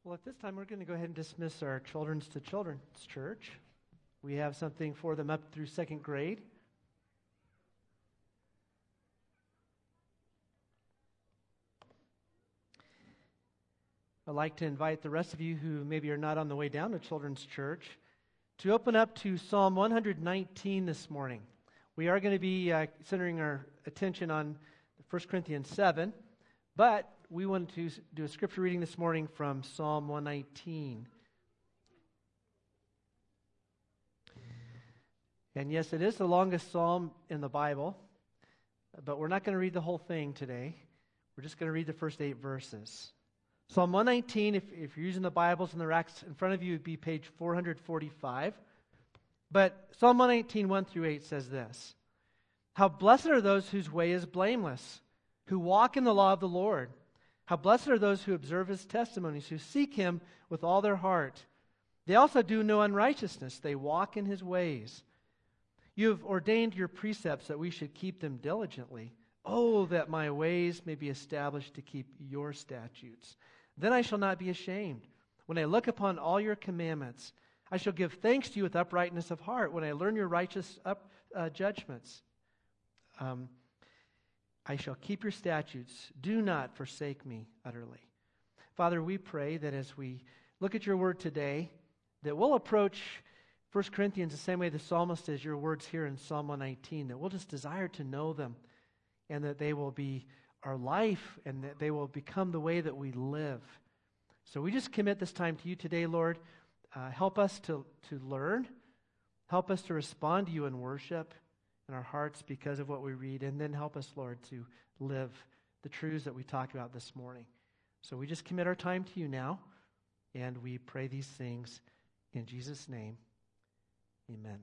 Well, at this time, we're going to go ahead and dismiss our children's to children's church. We have something for them up through second grade. I'd like to invite the rest of you who maybe are not on the way down to children's church to open up to Psalm 119 this morning. We are going to be centering our attention on 1 Corinthians 7, but we want to do a scripture reading this morning from Psalm 119. And yes, it is the longest psalm in the Bible, but we're not going to read the whole thing today. We're just going to read the first 8 verses. Psalm 119, if you're using the Bibles in the racks in front of you, would be page 445. But Psalm 119, 1 through 8 says this: How blessed are those whose way is blameless, who walk in the law of the Lord. How blessed are those who observe His testimonies, who seek Him with all their heart. They also do no unrighteousness. They walk in His ways. You have ordained your precepts that we should keep them diligently. Oh, that my ways may be established to keep your statutes. Then I shall not be ashamed. When I look upon all your commandments, I shall give thanks to you with uprightness of heart. When I learn your righteous judgments, I shall keep your statutes. Do not forsake me utterly. Father, we pray that as we look at your word today, that we'll approach 1 Corinthians the same way the psalmist is your words here in Psalm 119, that we'll just desire to know them, and that they will be our life, and that they will become the way that we live. So we just commit this time to you today, Lord. Help us to learn. Help us to respond to you in worship in our hearts because of what we read. And then help us, Lord, to live the truths that we talked about this morning. So we just commit our time to you now, and we pray these things in Jesus' name. Amen.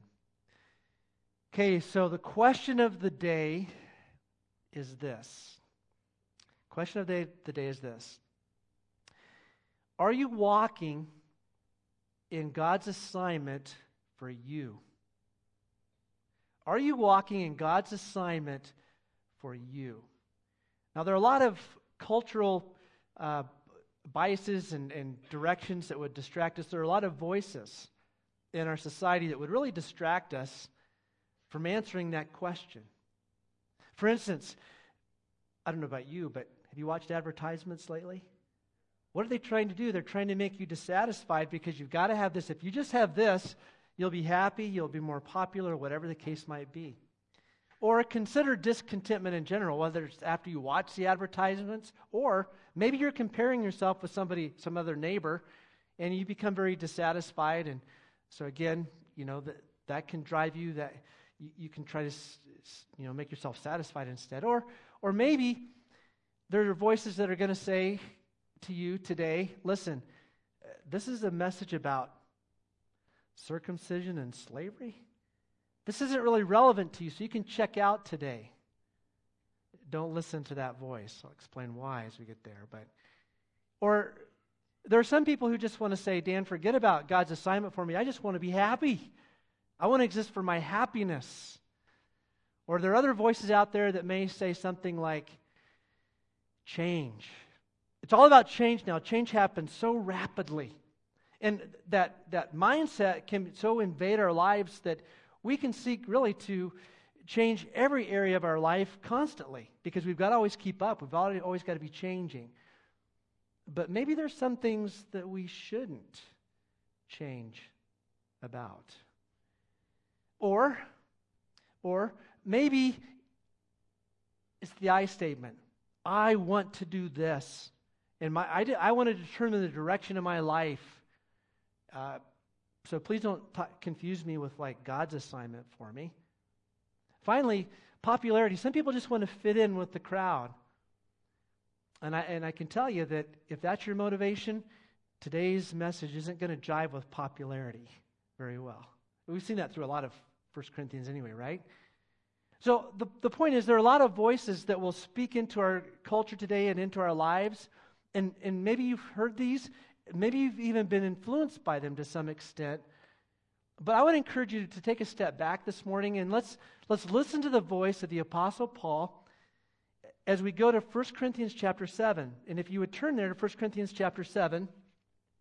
Okay, so the question of the day is this. Question of the day is this. Are you walking in God's assignment for you? Are you walking in God's assignment for you? Now, there are a lot of cultural biases and directions that would distract us. There are a lot of voices in our society that would really distract us from answering that question. For instance, I don't know about you, but have you watched advertisements lately? What are they trying to do? They're trying to make you dissatisfied because you've got to have this. If you just have this, you'll be happy, you'll be more popular, whatever the case might be. Or consider discontentment in general, whether it's after you watch the advertisements, or maybe you're comparing yourself with somebody, some other neighbor, and you become very dissatisfied. And so again, that can drive you, that you can try to make yourself satisfied instead. Or maybe there are voices that are going to say to you today, listen, this is a message about circumcision and slavery. This isn't really relevant to you, so you can check out today. Don't listen to that voice. I'll explain why as we get there. Or there are some people who just want to say, Dan, forget about God's assignment for me. I just want to be happy. I want to exist for my happiness. Or there are other voices out there that may say something like, change. It's all about change now. Change happens so rapidly. And that mindset can so invade our lives that we can seek really to change every area of our life constantly because we've got to always keep up. We've always got to be changing. But maybe there's some things that we shouldn't change about. Or maybe it's the I statement. I want to do this. And I want to determine the direction of my life. So please don't confuse me with God's assignment for me. Finally, popularity. Some people just want to fit in with the crowd. And I can tell you that if that's your motivation, today's message isn't going to jive with popularity very well. We've seen that through a lot of 1 Corinthians anyway, right? So the point is there are a lot of voices that will speak into our culture today and into our lives. And maybe you've heard these. Maybe you've even been influenced by them to some extent. But I would encourage you to take a step back this morning and let's listen to the voice of the Apostle Paul as we go to 1 Corinthians chapter 7. And if you would turn there to 1 Corinthians chapter 7,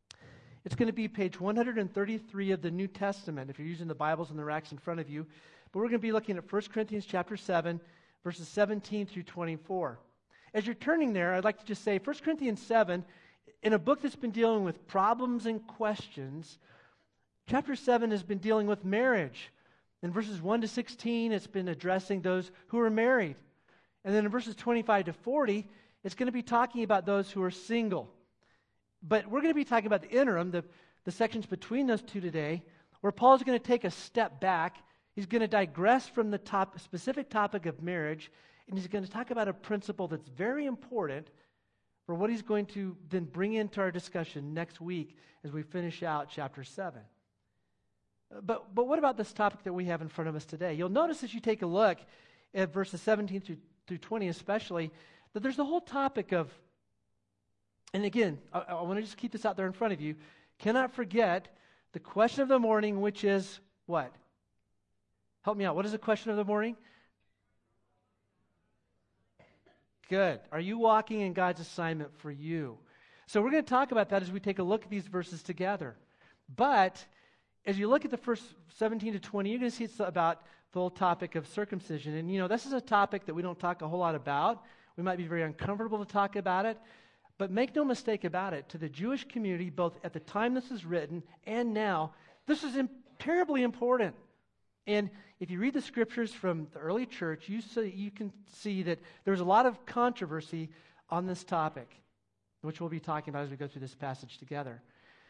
It's going to be page 133 of the New Testament, if you're using the Bibles in the racks in front of you. But we're going to be looking at 1 Corinthians chapter 7, verses 17 through 24. As you're turning there, I'd like to just say 1 Corinthians 7, in a book that's been dealing with problems and questions, chapter 7 has been dealing with marriage. In verses 1 to 16, it's been addressing those who are married. And then in verses 25 to 40, it's going to be talking about those who are single. But we're going to be talking about the interim, the sections between those two today, where Paul's going to take a step back. He's going to digress from the specific topic of marriage, and he's going to talk about a principle that's very important for what he's going to then bring into our discussion next week as we finish out chapter 7. But what about this topic that we have in front of us today? You'll notice as you take a look at verses 17 through 20 especially, that there's the whole topic of, and again, I want to just keep this out there in front of you, cannot forget the question of the morning, which is what? Help me out. What is the question of the morning? Good. Are you walking in God's assignment for you? So we're going to talk about that as we take a look at these verses together. But as you look at the first 17 to 20, you're going to see it's about the whole topic of circumcision. And, this is a topic that we don't talk a whole lot about. We might be very uncomfortable to talk about it. But make no mistake about it, to the Jewish community, both at the time this is written and now, this is terribly important. And if you read the scriptures from the early church, you can see that there's a lot of controversy on this topic, which we'll be talking about as we go through this passage together.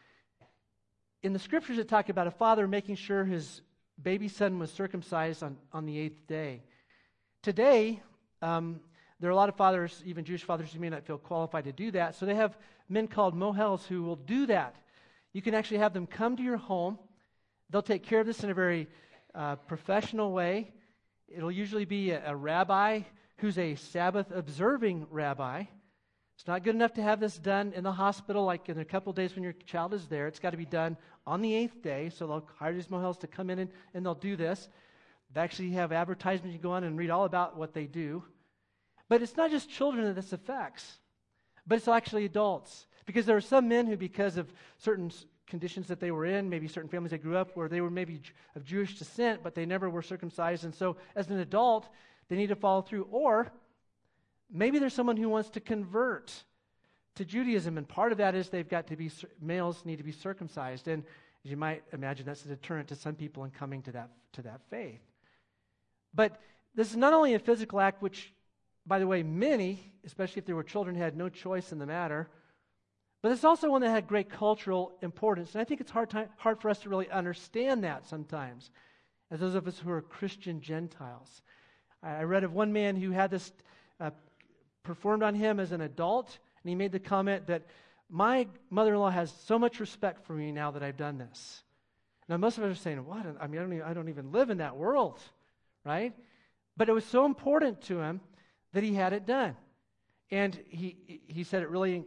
In the scriptures, it talk about a father making sure his baby son was circumcised on the 8th day. Today, there are a lot of fathers, even Jewish fathers, who may not feel qualified to do that, so they have men called mohels who will do that. You can actually have them come to your home. They'll take care of this in a very professional way. It'll usually be a rabbi who's a Sabbath-observing rabbi. It's not good enough to have this done in the hospital, like in a couple days when your child is there. It's got to be done on the 8th day, so they'll hire these mohels to come in and they'll do this. They actually have advertisements. You go on and read all about what they do. But it's not just children that this affects, but it's actually adults. Because there are some men who, because of certain conditions that they were in, maybe certain families they grew up where they were maybe of Jewish descent, but they never were circumcised. And so as an adult, they need to follow through. Or maybe there's someone who wants to convert to Judaism, and part of that is males need to be circumcised. And as you might imagine, that's a deterrent to some people in coming to that faith. But this is not only a physical act, which, by the way, many, especially if they were children, had no choice in the matter. But it's also one that had great cultural importance. And I think it's hard for us to really understand that sometimes, as those of us who are Christian Gentiles. I read of one man who had this performed on him as an adult, and he made the comment that my mother-in-law has so much respect for me now that I've done this. Now, most of us are saying, what? I mean, I don't even live in that world, right? But it was so important to him that he had it done. And he said it really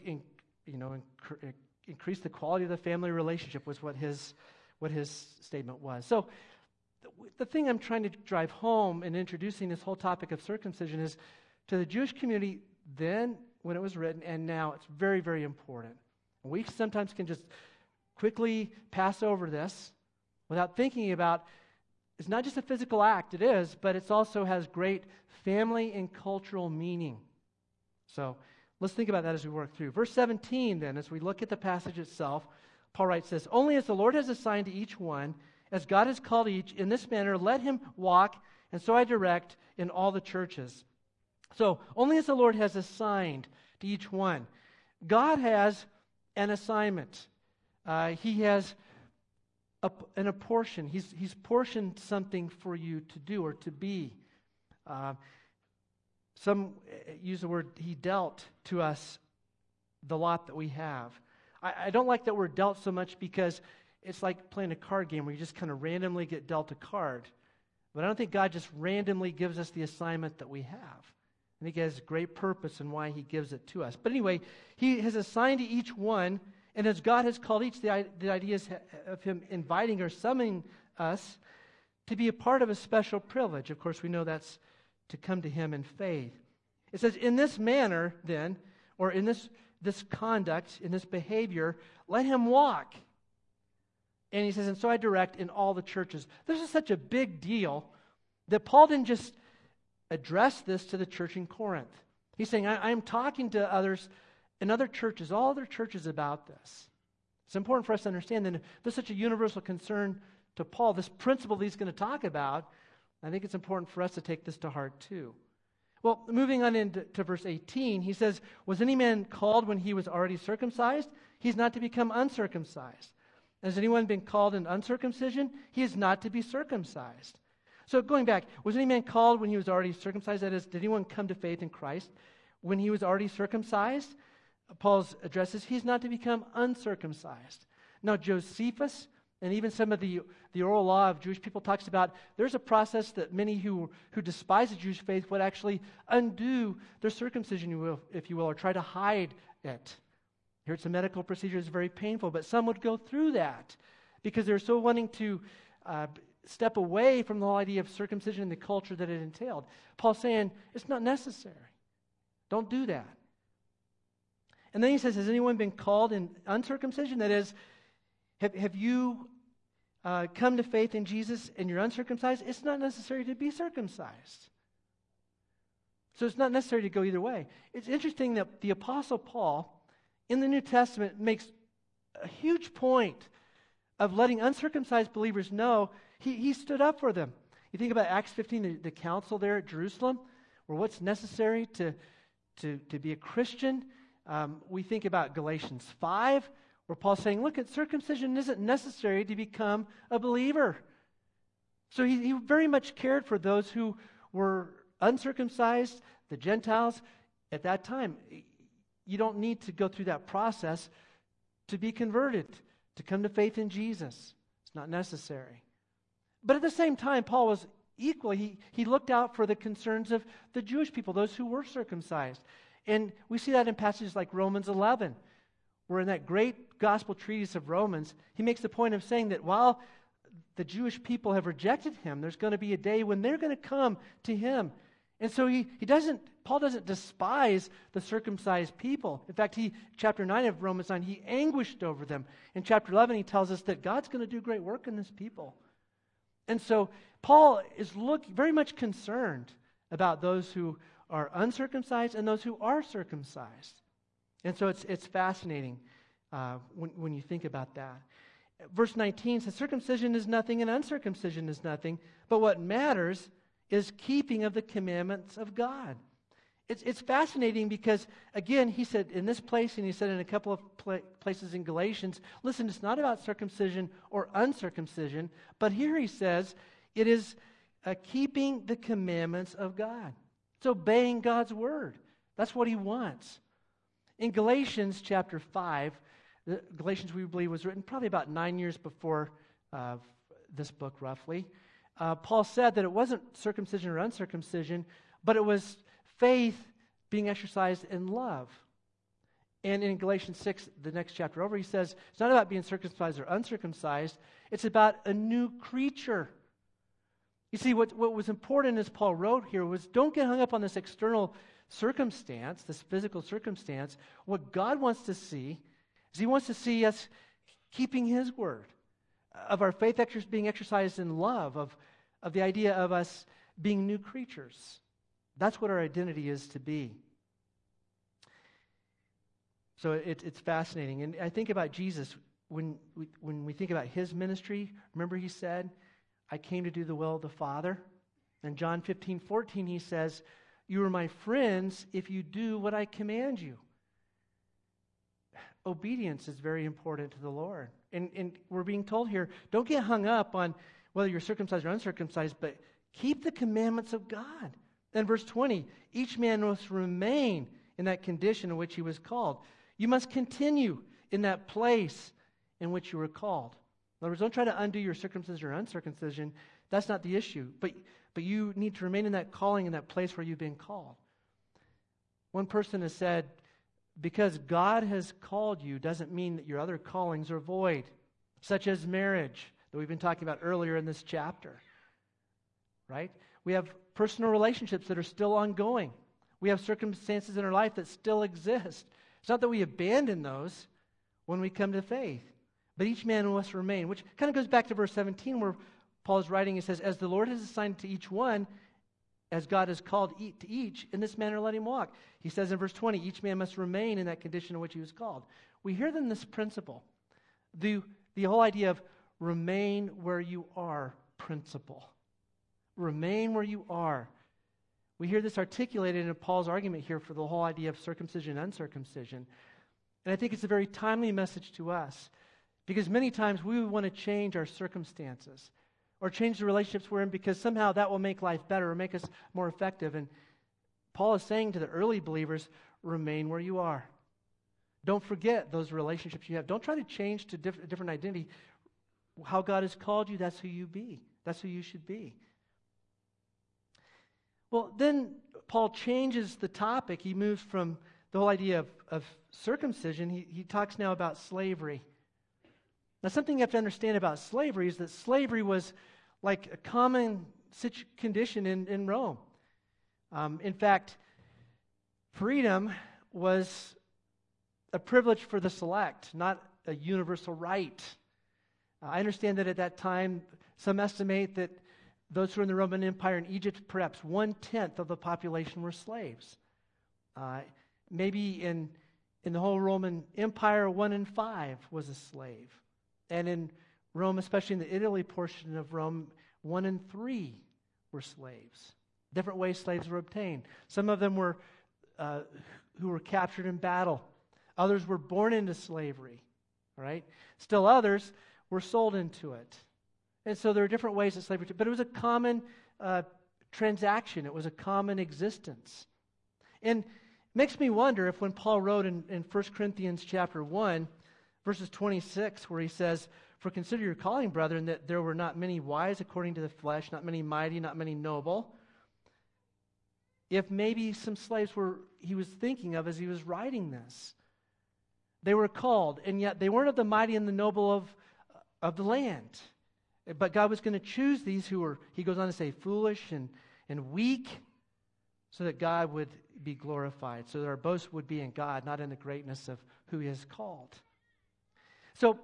increased the quality of the family relationship, was what his statement was. So the thing I'm trying to drive home in introducing this whole topic of circumcision is, to the Jewish community then, when it was written, and now, it's very, very important. And we sometimes can just quickly pass over this without thinking about, it's not just a physical act, it is, but it also has great family and cultural meaning. So let's think about that as we work through. Verse 17 then, as we look at the passage itself, Paul writes this: "Only as the Lord has assigned to each one, as God has called each, in this manner let him walk, and so I direct in all the churches." So, only as the Lord has assigned to each one. God has an assignment. He has an apportion. He's portioned something for you to do or to be. Some use the word, he dealt to us the lot that we have. I don't like that word dealt so much, because it's like playing a card game where you just kind of randomly get dealt a card. But I don't think God just randomly gives us the assignment that we have. I think He has great purpose in why He gives it to us. But anyway, He has assigned to each one, and as God has called each, the idea is of Him inviting or summoning us to be a part of a special privilege. Of course, we know that's to come to Him in faith. It says, in this manner, then, or in this conduct, in this behavior, let him walk. And he says, and so I direct in all the churches. This is such a big deal that Paul didn't just address this to the church in Corinth. He's saying, I'm talking to others in other churches, all other churches about this. It's important for us to understand that if there's such a universal concern to Paul, this principle that he's going to talk about, I think it's important for us to take this to heart too. Well, moving on into verse 18, he says, was any man called when he was already circumcised? He's not to become uncircumcised. Has anyone been called in uncircumcision? He is not to be circumcised. So going back, was any man called when he was already circumcised? That is, did anyone come to faith in Christ when he was already circumcised? Paul addresses, he's not to become uncircumcised. Now, Josephus, and even some of the oral law of Jewish people talks about, there's a process that many who despise the Jewish faith would actually undo their circumcision, if you will, or try to hide it. Here it's a medical procedure, it's very painful, but some would go through that because they're so wanting to step away from the whole idea of circumcision and the culture that it entailed. Paul's saying, it's not necessary. Don't do that. And then he says, has anyone been called in uncircumcision? That is, have you come to faith in Jesus and you're uncircumcised? It's not necessary to be circumcised. So it's not necessary to go either way. It's interesting that the Apostle Paul, in the New Testament, makes a huge point of letting uncircumcised believers know he stood up for them. You think about Acts 15, the council there at Jerusalem, where what's necessary to be a Christian. We think about Galatians 5, where Paul's saying, look, circumcision isn't necessary to become a believer. So he very much cared for those who were uncircumcised, the Gentiles, at that time. You don't need to go through that process to be converted, to come to faith in Jesus. It's not necessary. But at the same time, Paul was equally, he looked out for the concerns of the Jewish people, those who were circumcised. And we see that in passages like Romans 11, where in that great gospel treatise of Romans, he makes the point of saying that while the Jewish people have rejected him, there's going to be a day when they're going to come to him. And so Paul doesn't despise the circumcised people. In fact, chapter 9 of Romans 9, he anguished over them. In chapter 11, he tells us that God's going to do great work in this people. And so Paul is very much concerned about those who are uncircumcised and those who are circumcised. And so it's fascinating when you think about that. Verse 19 says, circumcision is nothing and uncircumcision is nothing, but what matters is keeping of the commandments of God. It's fascinating because, again, he said in this place, and he said in a couple of places in Galatians, listen, it's not about circumcision or uncircumcision, but here he says it is keeping the commandments of God. It's obeying God's word. That's what he wants. In Galatians chapter 5, Galatians, we believe, was written probably about 9 years before this book, roughly. Paul said that it wasn't circumcision or uncircumcision, but it was faith being exercised in love. And in Galatians 6, the next chapter over, he says, it's not about being circumcised or uncircumcised, it's about a new creature. You see, what was important as Paul wrote here was don't get hung up on this external circumstance, this physical circumstance. What God wants to see is he wants to see us keeping his word, of our faith being exercised in love, of the idea of us being new creatures. That's what our identity is to be. So it's fascinating. And I think about Jesus, when we think about his ministry, remember he said, I came to do the will of the Father. In John 15:14 he says, you are my friends if you do what I command you. Obedience is very important to the Lord. And we're being told here, don't get hung up on whether you're circumcised or uncircumcised, but keep the commandments of God. Then verse 20, each man must remain in that condition in which he was called. You must continue in that place in which you were called. In other words, don't try to undo your circumcision or uncircumcision. That's not the issue. But you need to remain in that calling, in that place where you've been called. One person has said, because God has called you doesn't mean that your other callings are void, such as marriage, that we've been talking about earlier in this chapter. Right? We have personal relationships that are still ongoing. We have circumstances in our life that still exist. It's not that we abandon those when we come to faith. but each man must remain, which kind of goes back to verse 17 where Paul is writing. He says, as the Lord has assigned to each one, as God has called to each, in this manner let him walk. He says in verse 20, each man must remain in that condition in which he was called. We hear then this principle, the whole idea of remain where you are principle. Remain where you are. We hear this articulated in Paul's argument here for the whole idea of circumcision and uncircumcision. And I think it's a very timely message to us, because many times we would want to change our circumstances or change the relationships we're in because somehow that will make life better or make us more effective. And Paul is saying to the early believers, remain where you are. Don't forget those relationships you have. Don't try to change to a different identity. How God has called you, that's who you be. That's who you should be. Well, then Paul changes the topic. He moves from the whole idea of circumcision. He talks now about slavery. Now, something you have to understand about slavery is that slavery was like a common condition in Rome. In fact, freedom was a privilege for the select, not a universal right. I understand that at that time, some estimate that those who were in the Roman Empire in Egypt, perhaps 1/10 of the population were slaves. Maybe in the whole Roman Empire, 1 in 5 was a slave. And in Rome, especially in the Italy portion of Rome, 1 in 3 were slaves. Different ways slaves were obtained. Some of them were who were captured in battle. Others were born into slavery. All right? Still others were sold into it. And so there are different ways that slavery, but it was a common transaction. It was a common existence. And it makes me wonder if when Paul wrote in 1 Corinthians chapter 1, verses 26, where he says, for consider your calling, brethren, that there were not many wise according to the flesh, not many mighty, not many noble. If maybe some slaves he was thinking of as he was writing this. They were called, and yet they weren't of the mighty and the noble of the land. But God was going to choose these who were, he goes on to say, foolish and weak, so that God would be glorified, so that our boast would be in God, not in the greatness of who he has called. So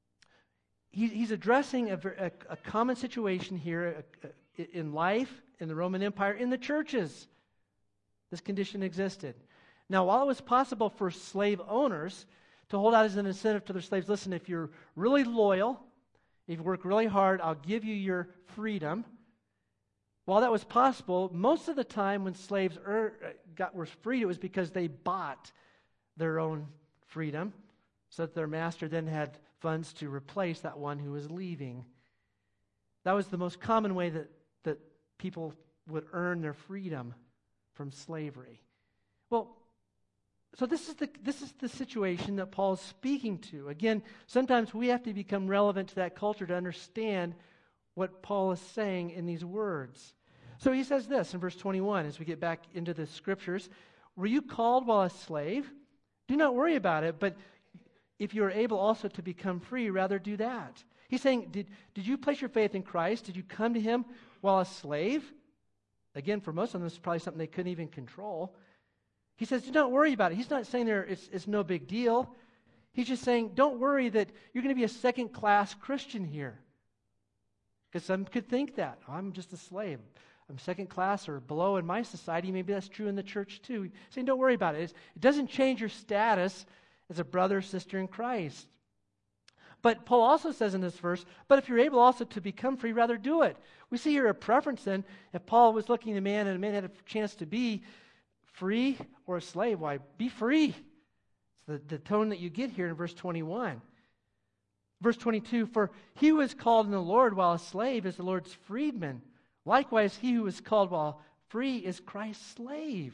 he's addressing a common situation here in life, in the Roman Empire, in the churches. This condition existed. Now, while it was possible for slave owners to hold out as an incentive to their slaves, listen, if you're really loyal, if you work really hard, I'll give you your freedom. While that was possible, most of the time when slaves were freed, it was because they bought their own freedom, so that their master then had funds to replace that one who was leaving. That was the most common way that people would earn their freedom from slavery. Well, so this is the situation that Paul's speaking to. Again, sometimes we have to become relevant to that culture to understand what Paul is saying in these words. So he says this in verse 21, as we get back into the scriptures, were you called while a slave? Do not worry about it, but if you are able also to become free, rather do that. He's saying, did you place your faith in Christ? Did you come to him while a slave? Again, for most of them, this is probably something they couldn't even control. He says, do not worry about it. He's not saying it's no big deal. He's just saying, don't worry that you're going to be a second-class Christian here. Because some could think that. Oh, I'm just a slave. I'm second class or below in my society. Maybe that's true in the church too. He's saying, don't worry about it. It doesn't change your status as a brother or sister in Christ. But Paul also says in this verse, but if you're able also to become free, rather do it. We see here a preference then. If Paul was looking at a man and a man had a chance to be free or a slave, why, be free. It's the tone that you get here in verse 21. Verse 22, for he who is called in the Lord while a slave is the Lord's freedman. Likewise, he who is called while free is Christ's slave.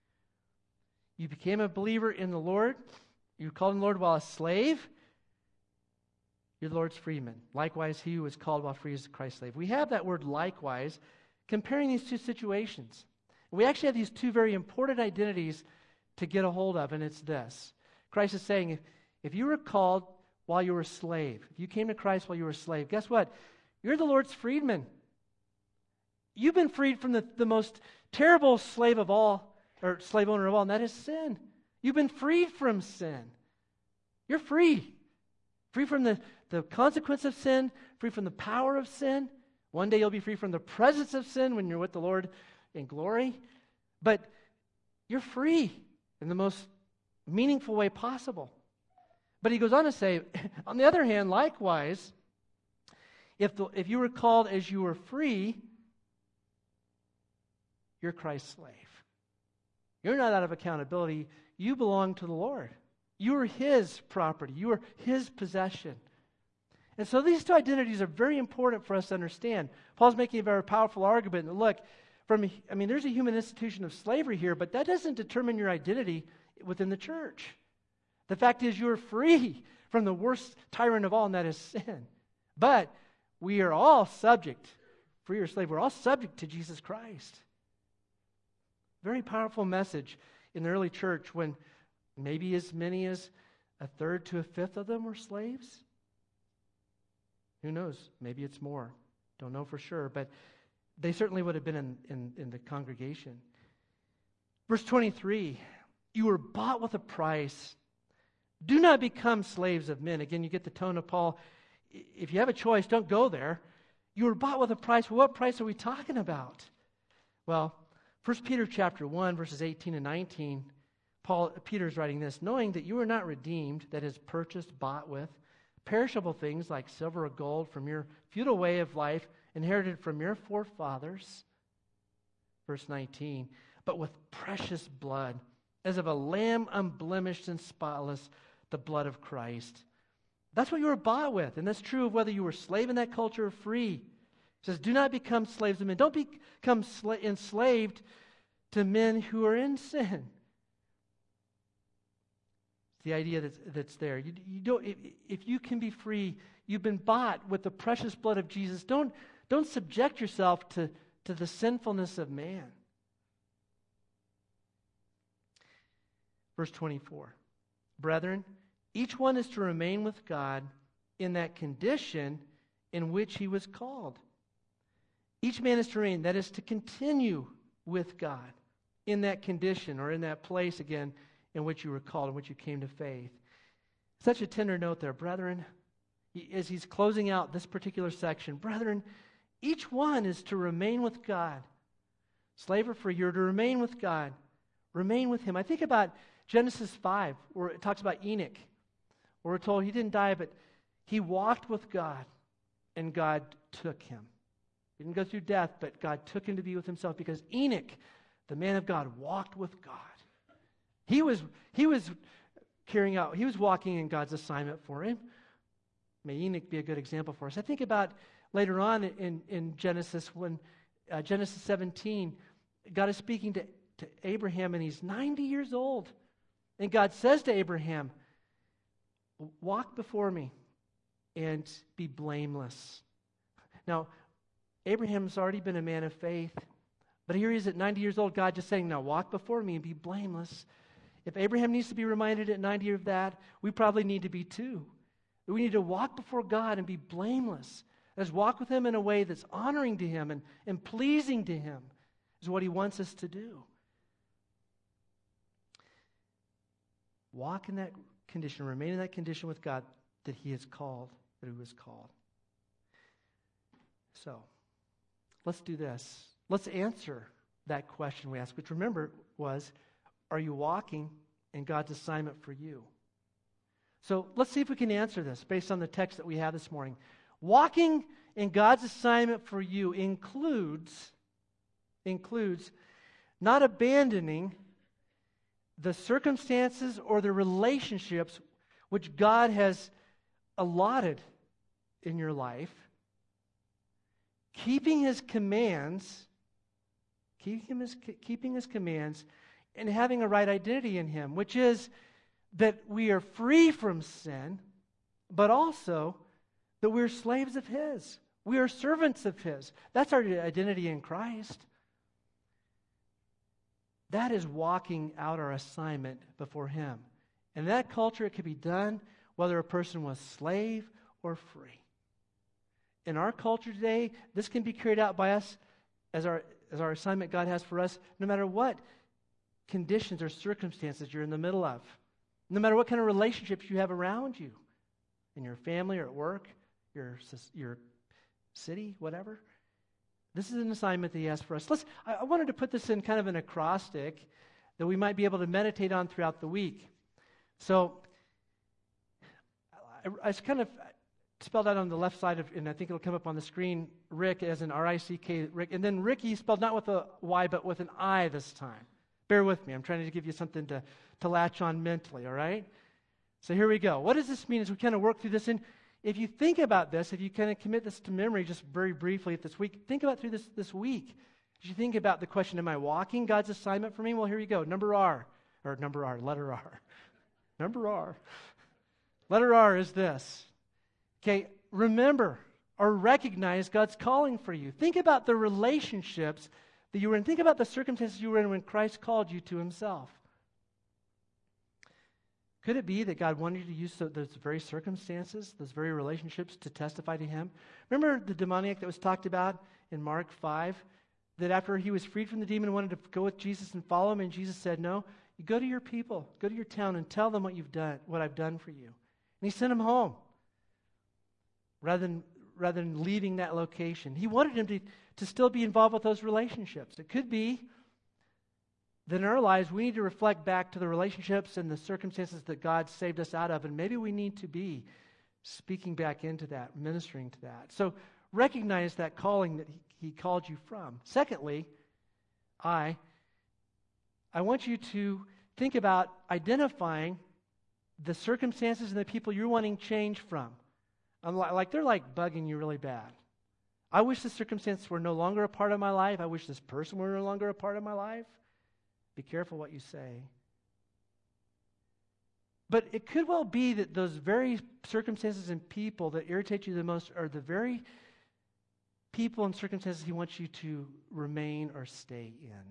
You became a believer in the Lord. You were called in the Lord while a slave. You're the Lord's freedman. Likewise, he who is called while free is Christ's slave. We have that word likewise comparing these two situations. We actually have these two very important identities to get a hold of, and it's this. Christ is saying, if you were called while you were a slave, if you came to Christ while you were a slave, guess what? You're the Lord's freedman. You've been freed from the most terrible slave of all, or slave owner of all, and that is sin. You've been freed from sin. You're free. Free from the consequence of sin, free from the power of sin. One day you'll be free from the presence of sin when you're with the Lord in glory. But you're free in the most meaningful way possible. But he goes on to say, on the other hand, likewise, if you were called as you were free, you're Christ's slave. You're not out of accountability. You belong to the Lord. You are His property. You are His possession. And so these two identities are very important for us to understand. Paul's making a very powerful argument. And look, there's a human institution of slavery here, but that doesn't determine your identity within the church. The fact is you're free from the worst tyrant of all, and that is sin. But we are all subject, free or slave, we're all subject to Jesus Christ. Very powerful message in the early church when maybe as many as a third to a fifth of them were slaves. Who knows? Maybe it's more. Don't know for sure, but they certainly would have been in the congregation. Verse 23, you were bought with a price. Do not become slaves of men. Again, you get the tone of Paul. If you have a choice, don't go there. You were bought with a price. Well, what price are we talking about? Well, 1 Peter chapter 1, verses 18 and 19, Peter's writing this, knowing that you are not redeemed, that is purchased, bought with, perishable things like silver or gold from your futile way of life, inherited from your forefathers. Verse 19, but with precious blood, as of a lamb unblemished and spotless, the blood of Christ. That's what you were bought with, and that's true of whether you were slave in that culture or free. It says, do not become slaves of men. Don't become enslaved to men who are in sin. It's the idea that's there. You don't. If you can be free, you've been bought with the precious blood of Jesus. Don't subject yourself to the sinfulness of man. Verse 24. Brethren, each one is to remain with God in that condition in which he was called. Each man is to remain, that is to continue with God in that condition or in that place again in which you were called, in which you came to faith. Such a tender note there, brethren. As he's closing out this particular section, brethren, each one is to remain with God. Slave or free, you're to remain with God. Remain with Him. I think about Genesis 5, where it talks about Enoch, where we're told he didn't die, but he walked with God, and God took him. He didn't go through death, but God took him to be with Himself because Enoch, the man of God, walked with God. He was walking in God's assignment for him. May Enoch be a good example for us. I think about later on in Genesis, when Genesis 17, God is speaking to Abraham, and he's 90 years old. And God says to Abraham, walk before me and be blameless. Now, Abraham's already been a man of faith, but here he is at 90 years old, God just saying, now walk before me and be blameless. If Abraham needs to be reminded at 90 of that, we probably need to be too. We need to walk before God and be blameless. Let's walk with Him in a way that's honoring to Him and pleasing to Him is what He wants us to do. Walk in that condition, remain in that condition with God that He has called, that He was called. So, let's do this. Let's answer that question we asked, which remember was, are you walking in God's assignment for you? So let's see if we can answer this based on the text that we have this morning. Walking in God's assignment for you includes not abandoning the circumstances or the relationships which God has allotted in your life, keeping His commands, and having a right identity in Him, which is that we are free from sin, but also that we're slaves of His. We are servants of His. That's our identity in Christ. That is walking out our assignment before Him. In that culture, it could be done whether a person was slave or free. In our culture today, this can be carried out by us as our assignment God has for us, no matter what conditions or circumstances you're in the middle of, no matter what kind of relationships you have around you. in your family or at work, your city, whatever. This is an assignment that he has for us. I wanted to put this in kind of an acrostic that we might be able to meditate on throughout the week. So I kind of spelled out on the left side, and I think it'll come up on the screen, Rick as in R-I-C-K, Rick. And then Ricky spelled not with a Y, but with an I this time. Bear with me. I'm trying to give you something to latch on mentally, all right? So here we go. What does this mean as we kind of work through this? And if you think about this, if you kind of commit this to memory just very briefly this week, think about through this week. As you think about the question, am I walking God's assignment for me? Well, here you go. Letter R. Number R. Letter R is this. Okay, remember or recognize God's calling for you. Think about the relationships that you were in. Think about the circumstances you were in when Christ called you to himself. Could it be that God wanted you to use those very circumstances, those very relationships to testify to him? Remember the demoniac that was talked about in Mark 5? That after he was freed from the demon, wanted to go with Jesus and follow him, and Jesus said, no, you go to your people, go to your town and tell them what you've done, what I've done for you. And he sent him home rather than leaving that location. He wanted him to still be involved with those relationships. It could be that in our lives we need to reflect back to the relationships and the circumstances that God saved us out of, and maybe we need to be speaking back into that, ministering to that. So recognize that calling that he called you from. Secondly, I want you to think about identifying the circumstances and the people you're wanting change from. They're like bugging you really bad. I wish the circumstances were no longer a part of my life. I wish this person were no longer a part of my life. Be careful what you say. But it could well be that those very circumstances and people that irritate you the most are the very people and circumstances he wants you to remain or stay in.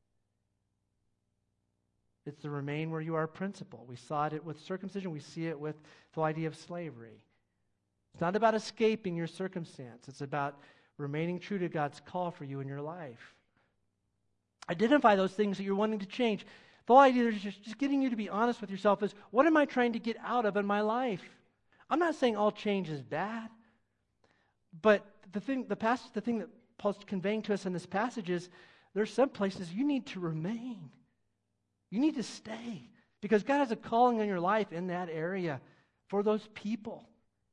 It's the remain where you are principle. We saw it with circumcision. We see it with the idea of slavery. It's not about escaping your circumstance. It's about remaining true to God's call for you in your life. Identify those things that you're wanting to change. The whole idea is just getting you to be honest with yourself is, what am I trying to get out of in my life? I'm not saying all change is bad, but the thing that Paul's conveying to us in this passage is there's some places you need to remain. You need to stay because God has a calling on your life in that area for those people.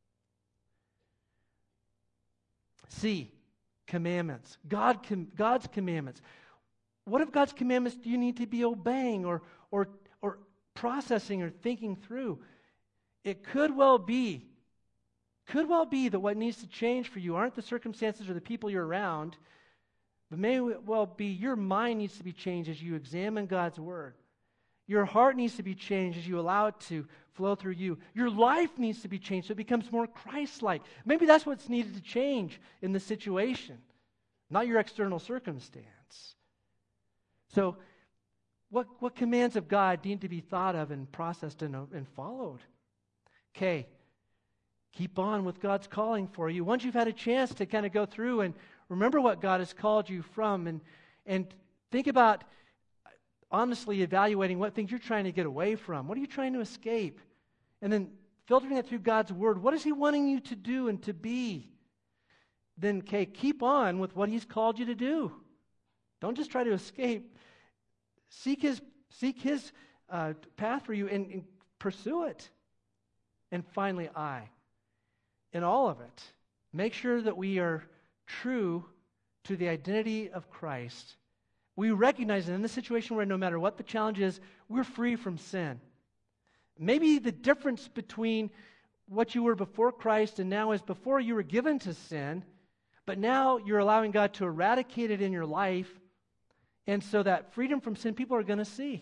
C, commandments. God's commandments. What of God's commandments do you need to be obeying or processing or thinking through? It could well be that what needs to change for you aren't the circumstances or the people you're around, but may well be your mind needs to be changed as you examine God's word. Your heart needs to be changed as you allow it to flow through you. Your life needs to be changed so it becomes more Christ-like. Maybe that's what's needed to change in the situation, not your external circumstance. So, what commands of God need to be thought of and processed and followed? Okay, keep on with God's calling for you. Once you've had a chance to kind of go through and remember what God has called you from and think about honestly evaluating what things you're trying to get away from. What are you trying to escape? And then filtering it through God's word. What is he wanting you to do and to be? Then, okay, keep on with what he's called you to do. Don't just try to escape. Seek his path for you and pursue it. And finally, in all of it, make sure that we are true to the identity of Christ. We recognize that in this situation where no matter what the challenge is, we're free from sin. Maybe the difference between what you were before Christ and now is before you were given to sin, but now you're allowing God to eradicate it in your life, and so that freedom from sin people are going to see.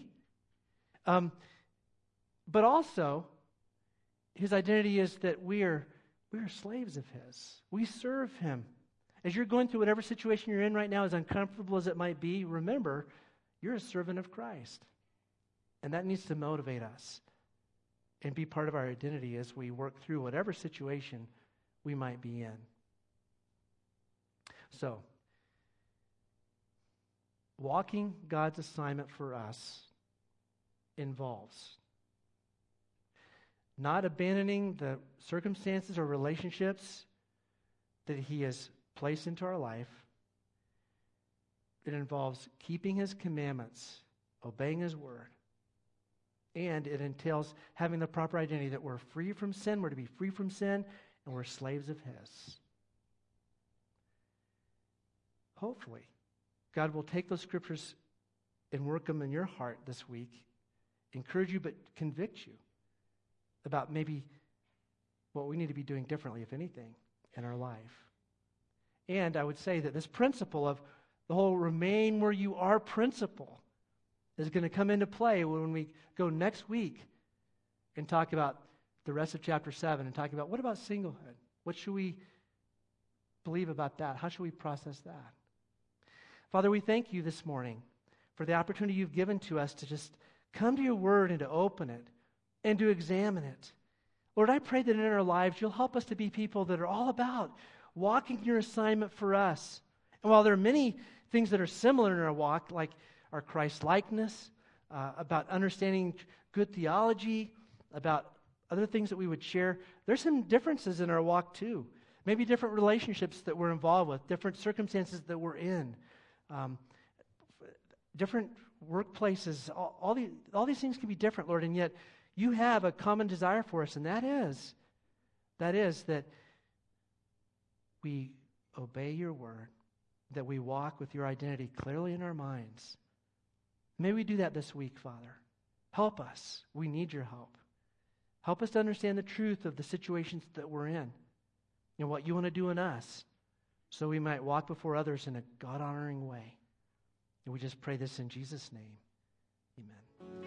But also, his identity is that we are slaves of his. We serve him. As you're going through whatever situation you're in right now, as uncomfortable as it might be, remember, you're a servant of Christ. And that needs to motivate us and be part of our identity as we work through whatever situation we might be in. So, walking God's assignment for us involves not abandoning the circumstances or relationships that He has placed into our life. It involves keeping His commandments, obeying His word. And it entails having the proper identity that we're free from sin, we're to be free from sin, and we're slaves of His. Hopefully, God will take those scriptures and work them in your heart this week, encourage you, but convict you about maybe what we need to be doing differently, if anything, in our life. And I would say that this principle of the whole remain where you are principle is going to come into play when we go next week and talk about the rest of chapter 7 and talk about what about singlehood? What should we believe about that? How should we process that? Father, we thank you this morning for the opportunity you've given to us to just come to your word and to open it and to examine it. Lord, I pray that in our lives you'll help us to be people that are all about walking your assignment for us. And while there are many things that are similar in our walk, like our Christ-likeness, about understanding good theology, about other things that we would share, there's some differences in our walk too. Maybe different relationships that we're involved with, different circumstances that we're in, different workplaces. All these things can be different, Lord, and yet you have a common desire for us, and that is that we obey your word, that we walk with your identity clearly in our minds. May we do that this week, Father. Help us. We need your help. Help us to understand the truth of the situations that we're in and what you want to do in us so we might walk before others in a God-honoring way. And we just pray this in Jesus' name. Amen.